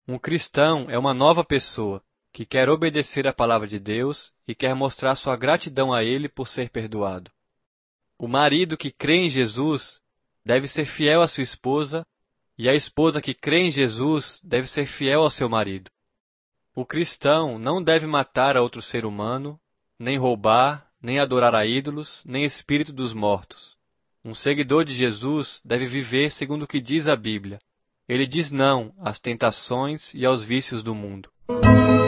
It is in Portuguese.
Um cristão é uma nova pessoa que quer obedecer à palavra de Deus e quer mostrar sua gratidão a Ele por ser perdoado. O marido que crê em Jesus deve ser fiel à sua esposa e a esposa que crê em Jesus deve ser fiel ao seu marido. O cristão não deve matar a outro ser humano, nem roubar, nem adorar a ídolos, nem espírito dos mortos. Um seguidor de Jesus deve viver segundo o que diz a Bíblia. Ele diz não às tentações e aos vícios do mundo.